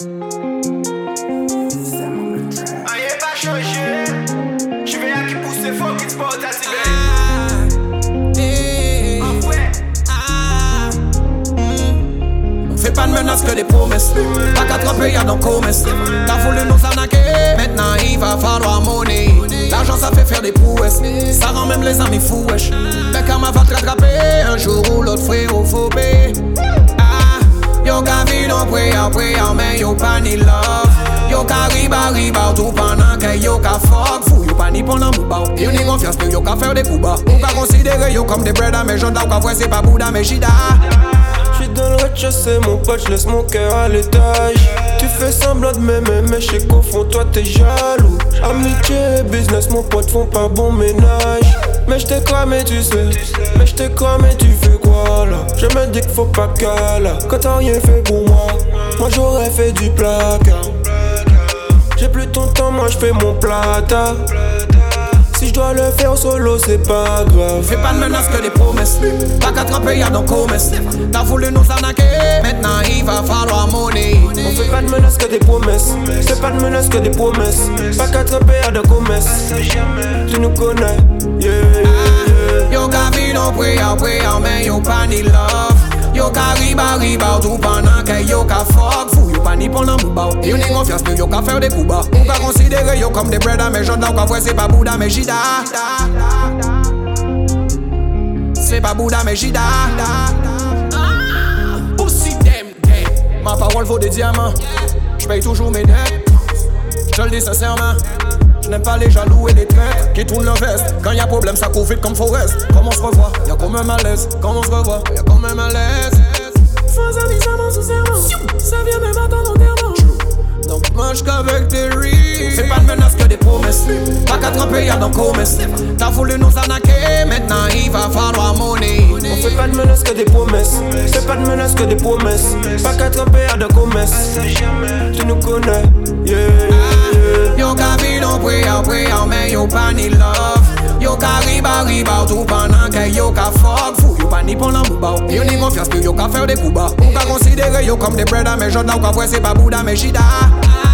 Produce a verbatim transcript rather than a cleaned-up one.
Rien pas changé. Je vais à qui pousser fort qui te porte à Tibet. Fais pas de menaces que des promesses. Pas qu'attraper y'a dans commerce. T'as voulu nous arnaquer, maintenant il va falloir monnaie. L'argent ça fait faire des prouesses. Ça rend même les amis fous wesh. Mais karma va te rattraper un jour ou l'autre frérot faut payer. Ah, yo ka vie non prière prière mais yo pas ni love. Yo ka riba riba tout pendant que yo ka fuck fou. Yo pas ni pour l'amour bas. Yo ni confiance mais yo ka faire des coups bas. Ou ka considérer yo comme des bread mais j'en ou ka voir c'est pas Bouddha mais Jida. J'suis dans le rez-de-chaussée, mon pote, j'laisse mon cœur à l'étage. Tu fais semblant de m'aimer, mais j'sais qu'au fond, toi t'es jaloux. Amitié et business, mon pote, font pas bon ménage. Mais j't'ai cramé, tu sais. Mais j't'ai cramé, tu fais quoi là? Je me dis qu'il faut pas qu'à là. Quand t'as rien fait pour moi, moi j'aurais fait du placard. J'ai plus ton temps, moi j'fais mon plata. Si je dois le faire solo, c'est pas grave. Fais pas de menaces que des promesses. Pas qu'attraper y'a dans commerce. T'as voulu nous arnaquer, maintenant il va falloir monnaie. On fait pas de menaces que des promesses. C'est pas de menaces que des promesses. Pas qu'attraper y'a de commerce. Tu nous connais, yeah, yeah. Yo ka vie non prière prière mais yo pas ni love. Yo ka riba riba tout pendant que yo ka fuck fou. Yo pas ni pour l'amour bas. Yo ni confiance mais yo ka faire des coups bas. Ou ka considérer yo comme des bread mais j'en ou ka voir c'est pas Bouddha mais Jida. C'est pas Bouddha mais Jida. Aussi damn damn. Ma parole vaut des diamants. J'paye toujours mes dettes. J'te le dis sincèrement. Je n'aime pas les jaloux et les traîtres qui tournent leur veste. Quand y'a problème, ça court vite comme Forest. Comme on se revoit, y'a quand même un malaise. Quand on se revoit, y'a quand même un malaise. Faux amis, ça m'en sous serment. Ça vient même attendre enterrement. Donc mange qu'avec tes riz. Fais pas de menaces que des promesses. Pas qu'attraper y'a dans commerce. T'as voulu nous arnaquer, maintenant il va falloir monnaie. On fait pas de menaces que des promesses. C'est pas de menaces que des promesses. Pas qu'attraper y'a de commerce. Tu nous connais, yeah, yeah. Yo ka vie non prière prière mais yo pas ni love. Yo ka riba riba tout pendant que yo ka fuck fou. Yo pas ni pour l'amour bas. Yo ni confiance mais yo ka faire des coups bas. Ou ka considérer yo comme des bread mais j'en ou ka voir c'est pas Bouddha mais Jida.